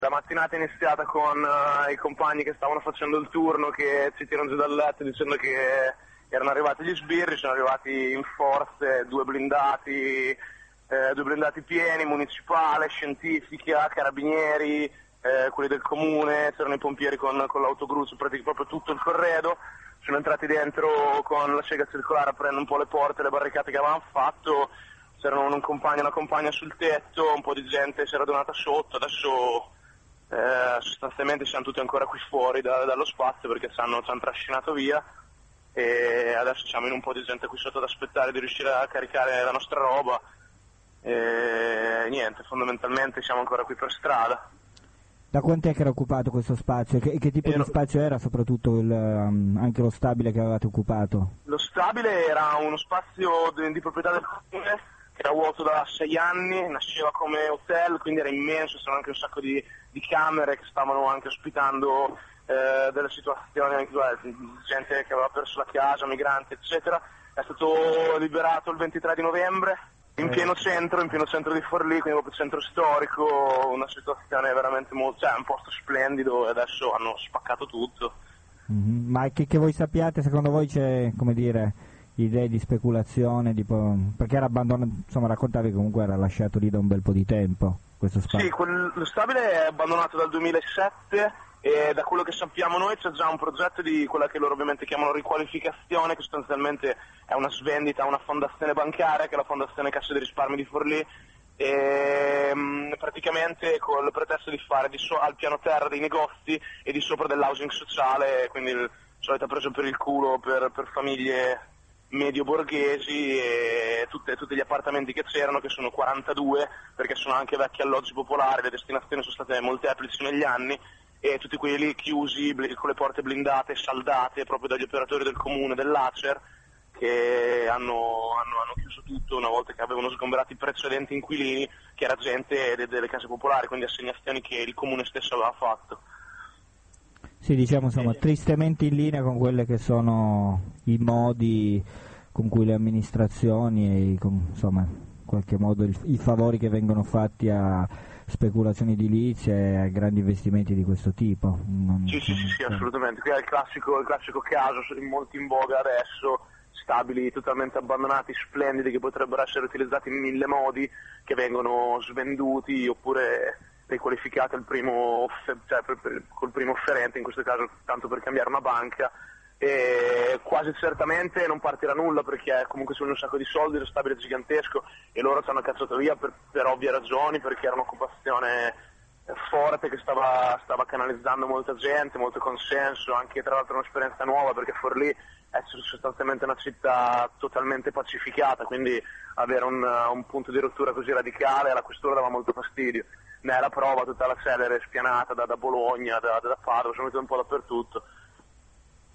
La mattinata è iniziata con i compagni che stavano facendo il turno, che ci tirano giù dal letto dicendo che erano arrivati gli sbirri, sono arrivati in forze, due blindati pieni, municipale, scientifica, carabinieri, quelli del comune, c'erano i pompieri con l'autogru, proprio tutto il corredo. Sono entrati dentro con la sega circolare a prendere un po' le porte, le barricate che avevano fatto. C'erano un compagno e una compagna sul tetto, un po' di gente si era radunata sotto. Adesso sostanzialmente siamo tutti ancora qui fuori dallo spazio perché ci hanno trascinato via, e adesso siamo in un po' di gente qui sotto ad aspettare di riuscire a caricare la nostra roba, e niente, fondamentalmente siamo ancora qui per strada. Da quant'è che era occupato questo spazio? Che tipo di spazio era, soprattutto anche lo stabile che avevate occupato? Lo stabile era uno spazio di proprietà del comune, che era vuoto da 6 anni, nasceva come hotel, quindi era immenso, c'erano anche un sacco di camere che stavano anche ospitando delle situazioni, anche gente che aveva perso la casa, migranti, eccetera. È stato liberato il 23 di novembre. In pieno centro di Forlì, quindi proprio centro storico, una situazione veramente un posto splendido, e adesso hanno spaccato tutto. Mm-hmm. Ma che voi sappiate, secondo voi c'è, come dire, idee di speculazione, perché era abbandonato, insomma raccontavi che comunque era lasciato lì da un bel po' di tempo questo spazio? Sì, lo stabile è abbandonato dal 2007 e da quello che sappiamo noi c'è già un progetto di quella che loro ovviamente chiamano riqualificazione, che sostanzialmente è una svendita a una fondazione bancaria, che è la Fondazione Cassa dei Risparmi di Forlì, e praticamente con il pretesto di fare al piano terra dei negozi e di sopra dell'housing sociale, quindi il solito preso per il culo per famiglie medio borghesi, e tutti gli appartamenti che c'erano, che sono 42, perché sono anche vecchi alloggi popolari, le destinazioni sono state molteplici negli anni, e tutti quelli lì chiusi con le porte blindate, saldate proprio dagli operatori del comune, dell'Acer, che hanno chiuso tutto una volta che avevano sgombrato i precedenti inquilini, che era gente delle case popolari, quindi assegnazioni che il comune stesso aveva fatto. Sì, diciamo insomma tristemente in linea con quelle che sono i modi con cui le amministrazioni e insomma in qualche modo i favori che vengono fatti a speculazioni edilizie e a grandi investimenti di questo tipo. Sì, assolutamente. Qui è il classico caso, molto in voga adesso, stabili totalmente abbandonati, splendidi, che potrebbero essere utilizzati in 1000 modi, che vengono svenduti oppure riqualificati col primo offerente, in questo caso tanto per cambiare una banca, e quasi certamente non partirà nulla perché comunque sono un sacco di soldi, lo stabile è gigantesco e loro ci hanno cazzato via per ovvie ragioni, perché era un'occupazione forte che stava canalizzando molta gente, molto consenso, anche tra l'altro un'esperienza nuova, perché Forlì è sostanzialmente una città totalmente pacificata, quindi avere un punto di rottura così radicale alla questura dava molto fastidio. Ne è la prova tutta la celere spianata da Bologna, da Padova, sono venuti un po' dappertutto.